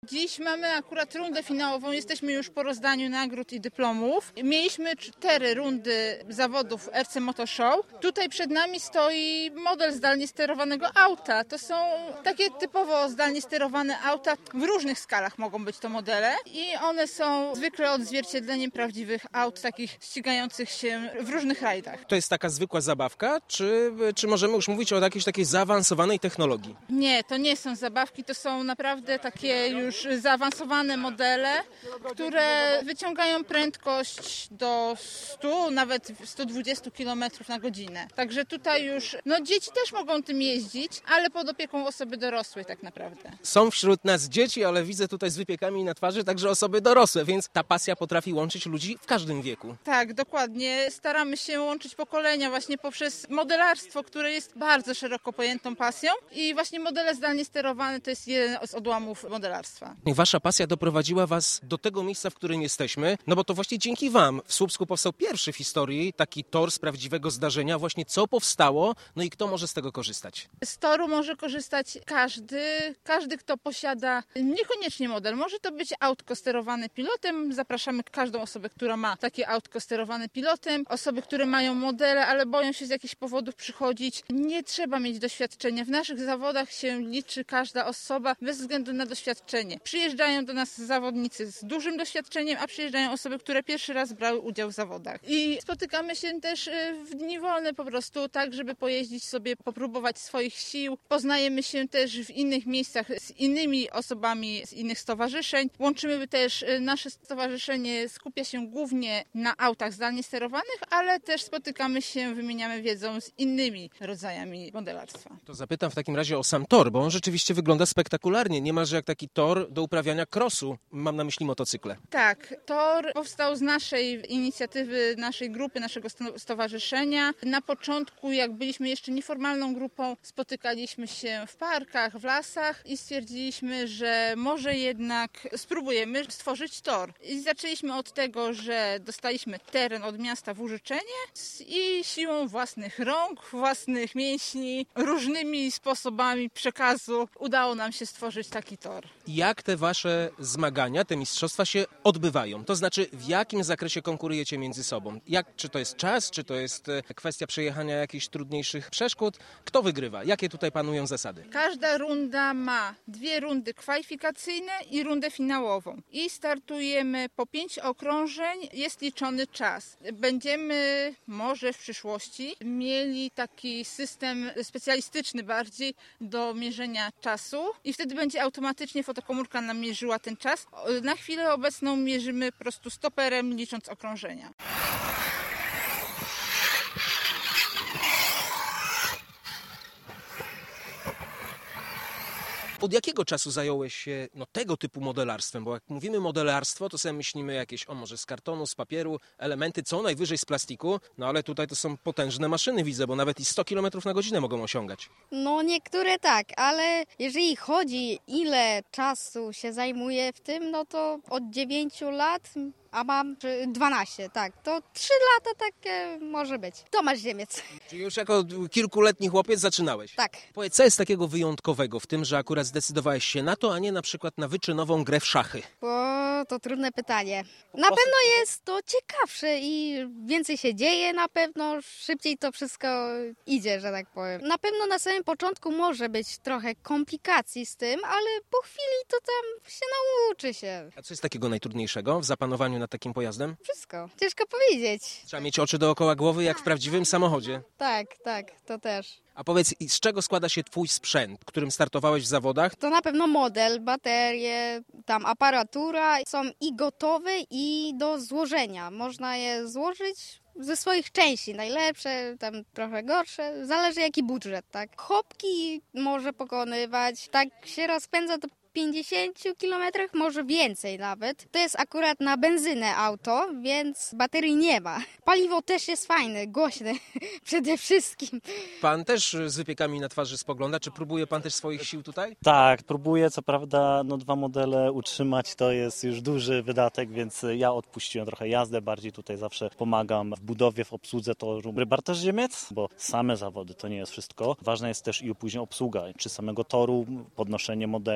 Dziś mamy akurat rundę finałową, jesteśmy już po rozdaniu nagród i dyplomów. Mieliśmy 4 rundy zawodów RC Moto Show. Tutaj przed nami stoi model zdalnie sterowanego auta. To są takie typowo zdalnie sterowane auta, w różnych skalach mogą być to modele i one są zwykle odzwierciedleniem prawdziwych aut, takich ścigających się w różnych rajdach. To jest taka zwykła zabawka, czy możemy już mówić o jakiejś takiej zaawansowanej technologii? Nie, to nie są zabawki, to są naprawdę takie już zaawansowane modele, które wyciągają prędkość do 100, nawet 120 km na godzinę. Także tutaj już, dzieci też mogą tym jeździć, ale pod opieką osoby dorosłej tak naprawdę. Są wśród nas dzieci, ale widzę tutaj z wypiekami na twarzy także osoby dorosłe, więc ta pasja potrafi łączyć ludzi w każdym wieku. Tak, dokładnie. Staramy się łączyć pokolenia właśnie poprzez modelarstwo, które jest bardzo szeroko pojętą pasją i właśnie modele zdalnie sterowane to jest jeden z odłamów modelarstwa. Wasza pasja doprowadziła was do tego miejsca, w którym jesteśmy, bo to właśnie dzięki wam w Słupsku powstał pierwszy w historii taki tor z prawdziwego zdarzenia. Właśnie co powstało, i kto może z tego korzystać? Z toru może korzystać każdy, kto posiada niekoniecznie model. Może to być autko sterowane pilotem. Zapraszamy każdą osobę, która ma takie autko sterowane pilotem. Osoby, które mają modele, ale boją się z jakichś powodów przychodzić. Nie trzeba mieć doświadczenia. W naszych zawodach się liczy każda osoba bez względu na doświadczenie. Przyjeżdżają do nas zawodnicy z dużym doświadczeniem, a przyjeżdżają osoby, które pierwszy raz brały udział w zawodach. I spotykamy się też w dni wolne po prostu, tak żeby pojeździć sobie, popróbować swoich sił. Poznajemy się też w innych miejscach z innymi osobami z innych stowarzyszeń. Łączymy też, nasze stowarzyszenie skupia się głównie na autach zdalnie sterowanych, ale też spotykamy się, wymieniamy wiedzą z innymi rodzajami modelarstwa. To zapytam w takim razie o sam tor, bo on rzeczywiście wygląda spektakularnie. Niemalże jak taki tor do uprawiania crossu. Mam na myśli motocykle. Tak, tor powstał z naszej inicjatywy, naszej grupy, naszego stowarzyszenia. Na początku, jak byliśmy jeszcze nieformalną grupą, spotykaliśmy się w parkach, w lasach i stwierdziliśmy, że może jednak spróbujemy stworzyć tor. I zaczęliśmy od tego, że dostaliśmy teren od miasta w użyczenie i siłą własnych rąk, własnych mięśni, różnymi sposobami przekazu udało nam się stworzyć taki tor. Jak te wasze zmagania, te mistrzostwa się odbywają? To znaczy, w jakim zakresie konkurujecie między sobą? Czy to jest czas, czy to jest kwestia przejechania jakichś trudniejszych przeszkód? Kto wygrywa? Jakie tutaj panują zasady? Każda runda ma 2 rundy kwalifikacyjne i rundę finałową. I startujemy po 5 okrążeń, jest liczony czas. Będziemy może w przyszłości mieli taki system specjalistyczny bardziej do mierzenia czasu i wtedy będzie automatycznie fotokomórka nam mierzyła ten czas. Na chwilę obecną mierzymy po prostu stoperem, licząc okrążenia. Od jakiego czasu zająłeś się tego typu modelarstwem? Bo jak mówimy modelarstwo, to sobie myślimy jakieś, może z kartonu, z papieru, elementy, co najwyżej z plastiku, ale tutaj to są potężne maszyny, widzę, bo nawet i 100 km na godzinę mogą osiągać. Niektóre tak, ale jeżeli chodzi, ile czasu się zajmuje w tym, to od 9 lat, a mam 12, tak, to 3 lata takie może być. Tomasz Ziemiec. Czyli już jako kilkuletni chłopiec zaczynałeś? Tak. Powiedz, co jest takiego wyjątkowego w tym, że akurat zdecydowałeś się na to, a nie na przykład na wyczynową grę w szachy? To trudne pytanie. Na pewno jest to ciekawsze i więcej się dzieje na pewno, szybciej to wszystko idzie, że tak powiem. Na pewno na samym początku może być trochę komplikacji z tym, ale po chwili to tam się nauczy się. A co jest takiego najtrudniejszego w zapanowaniu nad takim pojazdem? Wszystko. Ciężko powiedzieć. Trzeba mieć oczy dookoła głowy jak w prawdziwym samochodzie. Tak, to też. A powiedz, z czego składa się twój sprzęt, którym startowałeś w zawodach? To na pewno model, baterie, tam aparatura są i gotowe i do złożenia. Można je złożyć ze swoich części, najlepsze, tam trochę gorsze, zależy jaki budżet, tak. Chopki może pokonywać, tak się rozpędza do 50 km, może więcej nawet. To jest akurat na benzynę auto, więc baterii nie ma. Paliwo też jest fajne, głośne przede wszystkim. Pan też z wypiekami na twarzy spogląda. Czy próbuje pan też swoich sił tutaj? Tak, próbuję. Co prawda 2 modele utrzymać to jest już duży wydatek, więc ja odpuściłem trochę jazdę. Bardziej tutaj zawsze pomagam w budowie, w obsłudze toru. Bartosz Ziemiec, bo same zawody to nie jest wszystko. Ważna jest też i później obsługa, czy samego toru, podnoszenie modeli, takie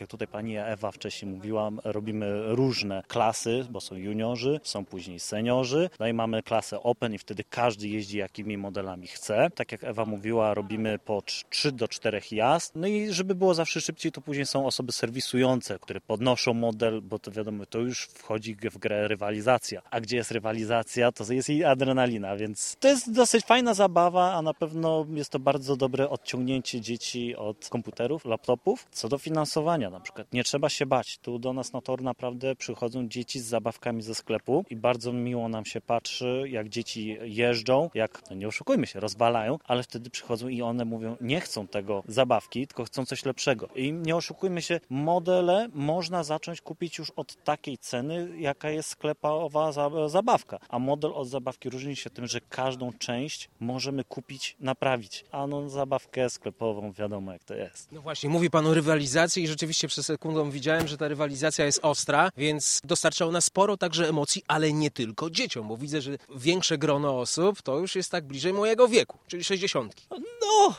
jak tutaj pani Ewa wcześniej mówiła, robimy różne klasy, bo są juniorzy, są później seniorzy, no i mamy klasę Open i wtedy każdy jeździ jakimi modelami chce. Tak jak Ewa mówiła, robimy po 3 do 4 jazd, no i żeby było zawsze szybciej, to później są osoby serwisujące, które podnoszą model, bo to wiadomo, to już wchodzi w grę rywalizacja. A gdzie jest rywalizacja, to jest i adrenalina, więc to jest dosyć fajna zabawa, a na pewno jest to bardzo dobre odciągnięcie dzieci od komputerów, laptopów. Co do finansowania na przykład, nie trzeba się bać. Tu do nas na tor naprawdę przychodzą dzieci z zabawkami ze sklepu i bardzo miło nam się patrzy, jak dzieci jeżdżą, jak, no nie oszukujmy się, rozwalają, ale wtedy przychodzą i one mówią, nie chcą tego zabawki, tylko chcą coś lepszego. I nie oszukujmy się, modele można zacząć kupić już od takiej ceny, jaka jest sklepowa zabawka. A model od zabawki różni się tym, że każdą część możemy kupić, naprawić. A no zabawkę sklepową wiadomo jak to jest. No właśnie, mówi pan o rywalizacji i rzeczywiście przed sekundą widziałem, że ta rywalizacja jest ostra, więc dostarcza ona sporo także emocji, ale nie tylko dzieciom, bo widzę, że większe grono osób to już jest tak bliżej mojego wieku, czyli 60. No,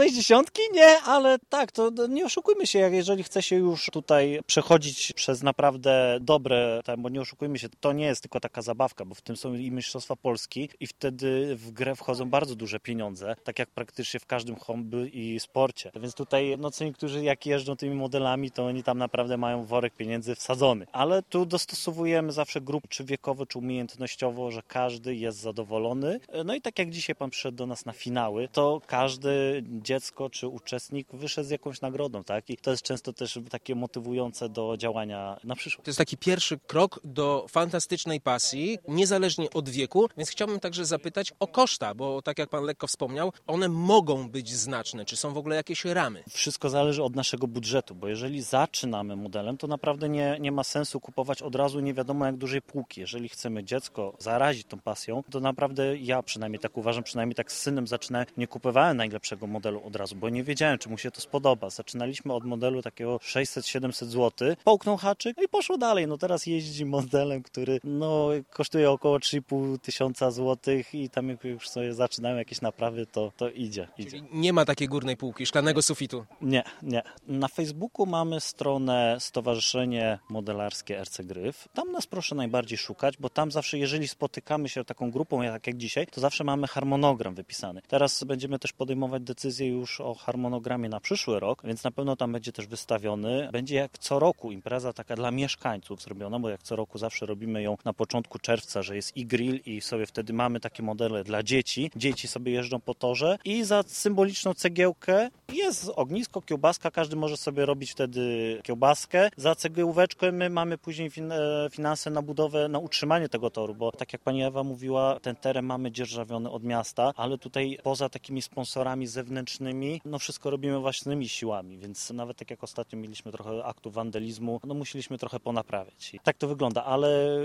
60 nie, ale tak, to nie oszukujmy się, jeżeli chce się już tutaj przechodzić przez naprawdę dobre, bo nie oszukujmy się, to nie jest tylko taka zabawka, bo w tym są i mistrzostwa Polski i wtedy w grę wchodzą bardzo duże pieniądze, tak jak praktycznie w każdym hobby i sporcie. Więc tutaj no co niektórzy jak jeżdżą tymi modelami, to oni tam naprawdę mają worek pieniędzy wsadzony. Ale tu dostosowujemy zawsze grup, czy wiekowo, czy umiejętnościowo, że każdy jest zadowolony. No i tak jak dzisiaj pan przyszedł do nas na finały, to każde dziecko czy uczestnik wyszedł z jakąś nagrodą, tak? I to jest często też takie motywujące do działania na przyszłość. To jest taki pierwszy krok do fantastycznej pasji, niezależnie od wieku, więc chciałbym także zapytać o koszta, bo tak jak pan lekko wspomniał, one mogą być znaczne. Czy są w ogóle jakieś ramy? Wszystko zależy od naszego budżetu, bo jeżeli zaczynamy modelem, to naprawdę nie ma sensu kupować od razu nie wiadomo jak dużej półki. Jeżeli chcemy dziecko zarazić tą pasją, to naprawdę ja przynajmniej tak uważam, przynajmniej tak z synem zaczynałem, nie kupowałem najlepszego modelu od razu, bo nie wiedziałem, czy mu się to spodoba. Zaczynaliśmy od modelu takiego 600-700 zł, połknął haczyk i poszło dalej. No teraz jeździ modelem, który no kosztuje około 3,5 tysiąca złotych i tam jak już sobie zaczynają jakieś naprawy, to idzie. Czyli nie ma takiej górnej półki, szklanego sufitu. Nie. Na Facebooku mamy stronę Stowarzyszenie Modelarskie RC Gryf. Tam nas proszę najbardziej szukać, bo tam zawsze, jeżeli spotykamy się taką grupą, tak jak dzisiaj, to zawsze mamy harmonogram wypisany. Teraz będziemy też podejmować decyzję już o harmonogramie na przyszły rok, więc na pewno tam będzie też wystawiony. Będzie jak co roku impreza taka dla mieszkańców zrobiona, bo jak co roku zawsze robimy ją na początku czerwca, że jest i grill i sobie wtedy mamy takie modele dla dzieci. Dzieci sobie jeżdżą po torze i za symboliczną cegiełkę jest ognisko, kiełbaska, każdy może sobie robić wtedy kiełbaskę. Za cegiełóweczkę my mamy później finanse na budowę, na utrzymanie tego toru, bo tak jak pani Ewa mówiła, ten teren mamy dzierżawiony od miasta, ale tutaj poza takimi sponsorami zewnętrznymi, no wszystko robimy własnymi siłami, więc nawet tak jak ostatnio mieliśmy trochę aktu wandalizmu, no musieliśmy trochę ponaprawiać. I tak to wygląda, ale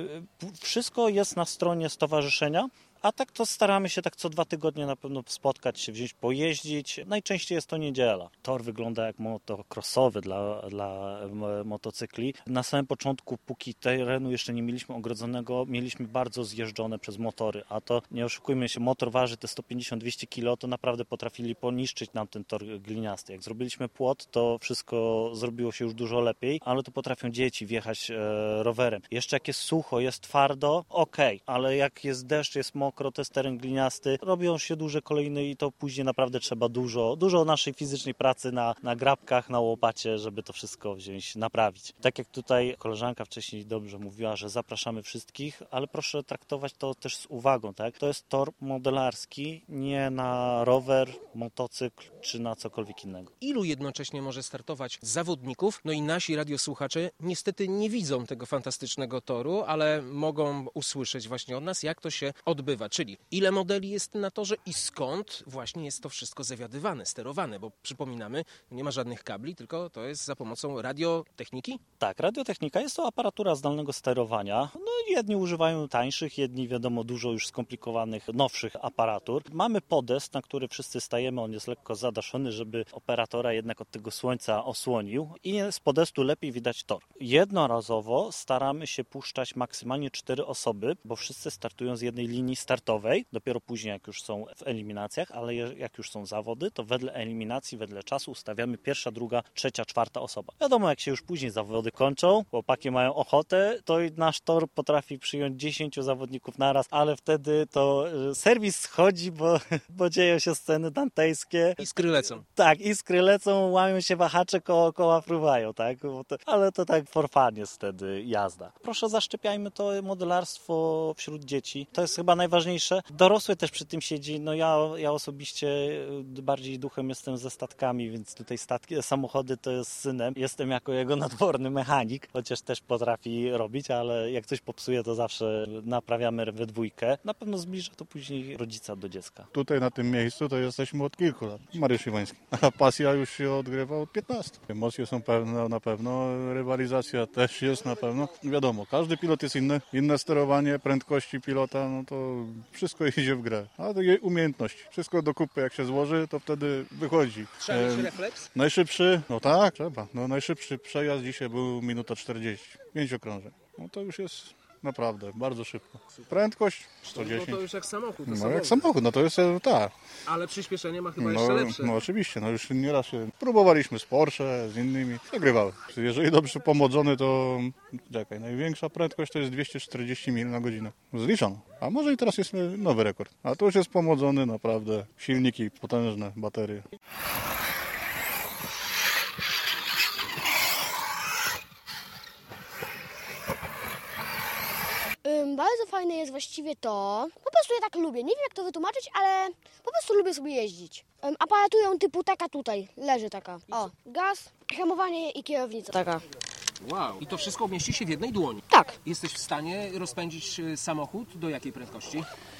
wszystko jest na stronie stowarzyszenia. A tak to staramy się tak co 2 tygodnie na pewno spotkać się, wziąć, pojeździć. Najczęściej jest to niedziela. Tor wygląda jak motocrossowy dla motocykli. Na samym początku, póki terenu jeszcze nie mieliśmy ogrodzonego, mieliśmy bardzo zjeżdżone przez motory. A to nie oszukujmy się, motor waży te 150-200 kg, to naprawdę potrafili poniszczyć nam ten tor gliniasty. Jak zrobiliśmy płot, to wszystko zrobiło się już dużo lepiej, ale to potrafią dzieci wjechać rowerem. Jeszcze jak jest sucho, jest twardo, okej, ale jak jest deszcz, jest mokro, to jest teren gliniasty, robią się duże kolejny i to później naprawdę trzeba dużo naszej fizycznej pracy na grabkach, na łopacie, żeby to wszystko wziąć, naprawić. Tak jak tutaj koleżanka wcześniej dobrze mówiła, że zapraszamy wszystkich, ale proszę traktować to też z uwagą, tak? To jest tor modelarski, nie na rower, motocykl czy na cokolwiek innego. Ilu jednocześnie może startować zawodników? No i nasi radiosłuchacze niestety nie widzą tego fantastycznego toru, ale mogą usłyszeć właśnie od nas, jak to się odbywa. Czyli ile modeli jest na torze i skąd właśnie jest to wszystko zawiadywane, sterowane, bo przypominamy, nie ma żadnych kabli, tylko to jest za pomocą radiotechniki? Tak, radiotechnika jest to aparatura zdalnego sterowania. No jedni używają tańszych, jedni wiadomo dużo już skomplikowanych, nowszych aparatur. Mamy podest, na który wszyscy stajemy, on jest lekko zadaszony, żeby operatora jednak od tego słońca osłonił i z podestu lepiej widać tor. Jednorazowo staramy się puszczać maksymalnie 4 osoby, bo wszyscy startują z jednej linii startowej, dopiero później jak już są w eliminacjach, ale jak już są zawody, to wedle eliminacji, wedle czasu ustawiamy pierwsza, druga, trzecia, czwarta osoba. Wiadomo, jak się już później zawody kończą, chłopaki mają ochotę, to nasz tor potrafi przyjąć 10 zawodników naraz, ale wtedy to serwis schodzi, bo dzieją się sceny dantejskie. Iskry lecą. Tak, iskry lecą, łamią się wahacze, koła fruwają, tak? Ale to tak for fun jest wtedy jazda. Proszę, zaszczepiajmy to modelarstwo wśród dzieci. To jest chyba najważniejsze. Dorosły też przy tym siedzi. No ja osobiście bardziej duchem jestem ze statkami, więc tutaj samochody to jest synem. Jestem jako jego nadworny mechanik, chociaż też potrafi robić, ale jak coś popsuje, to zawsze naprawiamy we dwójkę. Na pewno zbliża to później rodzica do dziecka. Tutaj na tym miejscu to jesteśmy od kilku lat. Mariusz Iwański. A pasja już się odgrywa od 15. Emocje są pewne na pewno, rywalizacja też jest na pewno. Wiadomo, każdy pilot jest inny. Inne sterowanie, prędkości pilota, no to wszystko idzie w grę. A to jej umiejętności. Wszystko do kupy jak się złoży, to wtedy wychodzi. Trzeba mieć refleks? Najszybszy, no tak, trzeba. No, najszybszy przejazd dzisiaj był minuta 40. 5 okrążeń. No to już jest naprawdę bardzo szybko. Prędkość 110. No to już jak samochód. No jak samochód, no to jest tak. Ale przyspieszenie ma chyba jeszcze lepsze. No oczywiście, no już nieraz się próbowaliśmy z Porsche, z innymi, przegrywały. Jeżeli dobrze pomodzony, to czekaj, największa prędkość to jest 240 mil na godzinę. Zliczono. A może i teraz jest nowy rekord. A to już jest pomodzony naprawdę. Silniki potężne, baterie. Bardzo fajne jest właściwie to, po prostu ja tak lubię, nie wiem jak to wytłumaczyć, ale po prostu lubię sobie jeździć. Aparaturą typu taka tutaj, leży taka, o, gaz, hamowanie i kierownica taka. Wow. I to wszystko mieści się w jednej dłoni. Tak, Jesteś w stanie rozpędzić samochód do jakiej prędkości?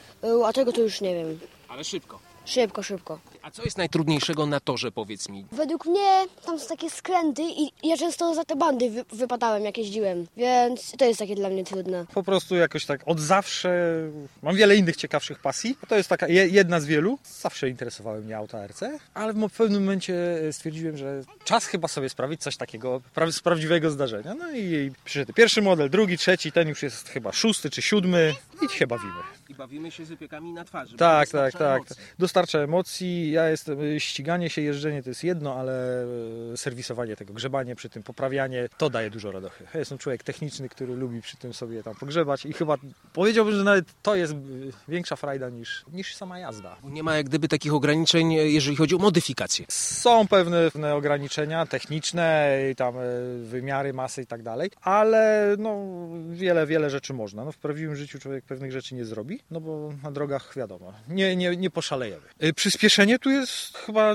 a tego to już nie wiem, Ale szybko. szybko. A co jest najtrudniejszego na torze, powiedz mi? Według mnie tam są takie skręty i ja często za te bandy wypadałem jak jeździłem, więc to jest takie dla mnie trudne. Po prostu jakoś tak od zawsze mam wiele innych ciekawszych pasji. To jest taka jedna z wielu. Zawsze interesowały mnie auta RC, ale w pewnym momencie stwierdziłem, że czas chyba sobie sprawić coś takiego z prawdziwego zdarzenia. No i przyszedł pierwszy model, drugi, trzeci, ten już jest chyba 6. czy 7. i się bawimy. I bawimy się z wypiekami na twarzy. Tak. Emocji. Dostarcza emocji. Ściganie się, jeżdżenie to jest jedno, ale serwisowanie tego, grzebanie przy tym, poprawianie, to daje dużo radochy. Ja jestem człowiek techniczny, który lubi przy tym sobie tam pogrzebać i chyba powiedziałbym, że nawet to jest większa frajda niż sama jazda. Nie ma jak gdyby takich ograniczeń, jeżeli chodzi o modyfikację. Są pewne ograniczenia techniczne, i tam wymiary, masy i tak dalej, ale no wiele rzeczy można. No, w prawdziwym życiu człowiek pewnych rzeczy nie zrobi, no bo na drogach wiadomo, nie poszalejemy. Przyspieszenie tu jest chyba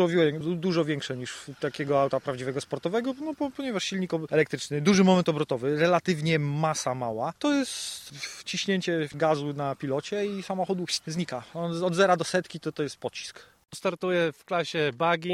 dużo większe niż takiego auta prawdziwego sportowego, no ponieważ silnik elektryczny, duży moment obrotowy, relatywnie masa mała, to jest wciśnięcie gazu na pilocie i samochód znika. Od 0 do setki to jest pocisk. Startuję w klasie buggy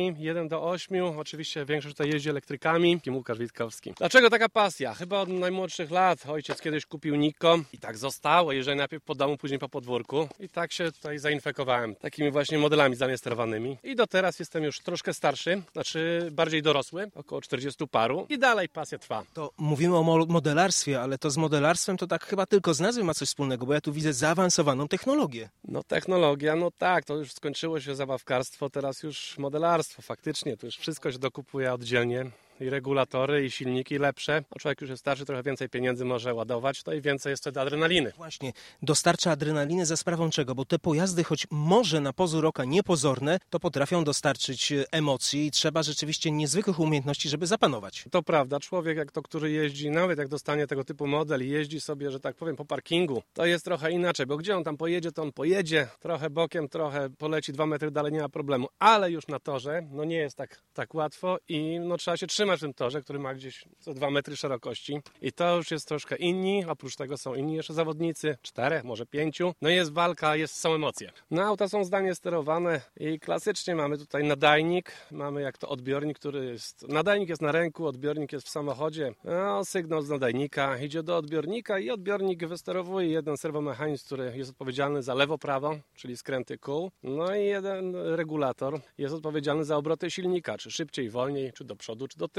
1-8. Oczywiście większość tutaj jeździ elektrykami. Łukasz Witkowski. Dlaczego taka pasja? Chyba od najmłodszych lat. Ojciec kiedyś kupił Nikko i tak zostało. Jeżdżę najpierw po domu, później po podwórku. I tak się tutaj zainfekowałem takimi właśnie modelami zdalnie sterowanymi. I do teraz jestem już troszkę starszy, znaczy bardziej dorosły, około 40 paru. I dalej pasja trwa. To mówimy o modelarstwie, ale to z modelarstwem to tak chyba tylko z nazwy ma coś wspólnego, bo ja tu widzę zaawansowaną technologię. No technologia, no tak, to już skończyło się zabawkarstwo, teraz już modelarstwo faktycznie, to już wszystko się dokupuje oddzielnie. I regulatory, i silniki lepsze. A człowiek już jest starszy, trochę więcej pieniędzy może ładować, to i więcej jest wtedy adrenaliny. Właśnie, dostarcza adrenaliny za sprawą czego? Bo te pojazdy, choć może na pozór oka niepozorne, to potrafią dostarczyć emocji i trzeba rzeczywiście niezwykłych umiejętności, żeby zapanować. To prawda, człowiek jak to, który jeździ, nawet jak dostanie tego typu model i jeździ sobie, że tak powiem, po parkingu, to jest trochę inaczej, bo gdzie on tam pojedzie, to on pojedzie, trochę bokiem, trochę poleci 2 metry dalej, nie ma problemu, ale już na torze, no nie jest tak łatwo i no trzeba się trzymać w tym torze, który ma gdzieś co 2 metry szerokości i to już jest troszkę inni, oprócz tego są inni jeszcze zawodnicy, 4, może 5, no jest walka, są emocje. No auta są zdalnie sterowane i klasycznie mamy tutaj nadajnik, mamy jak to odbiornik, nadajnik jest na ręku, odbiornik jest w samochodzie, no sygnał z nadajnika idzie do odbiornika i odbiornik wysterowuje jeden serwomechanizm, który jest odpowiedzialny za lewo-prawo, czyli skręty kół, no i jeden regulator jest odpowiedzialny za obroty silnika, czy szybciej, wolniej, czy do przodu, czy do tyłu.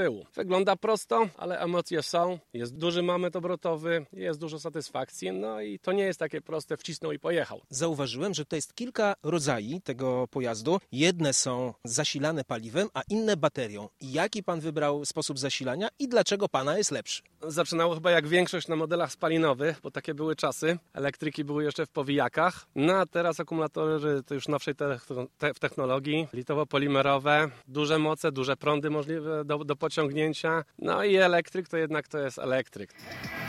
tyłu. Wygląda prosto, ale emocje są. Jest duży moment obrotowy, jest dużo satysfakcji, no i to nie jest takie proste, wcisnął i pojechał. Zauważyłem, że to jest kilka rodzajów tego pojazdu. Jedne są zasilane paliwem, a inne baterią. Jaki pan wybrał sposób zasilania i dlaczego pana jest lepszy? Zaczynało chyba jak większość na modelach spalinowych, bo takie były czasy. Elektryki były jeszcze w powijakach, no a teraz akumulatory to już nowszej technologii, litowo-polimerowe, duże moce, duże prądy możliwe do pociągnięcia. No i elektryk to jednak to jest elektryk.